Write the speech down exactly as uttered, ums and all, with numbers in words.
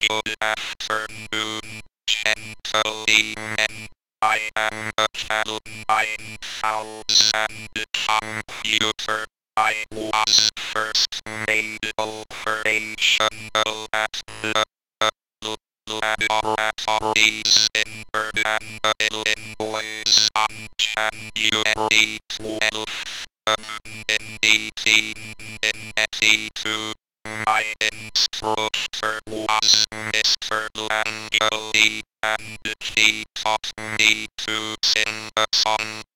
Good afternoon, gentlemen. I am a Cal nine thousand computer. I was first made operational at the uh, laboratories in Bergen, Illinois on January twelfth, eighteen ninety-two. My instructor was Mister Langoli, and he taught me to sing a song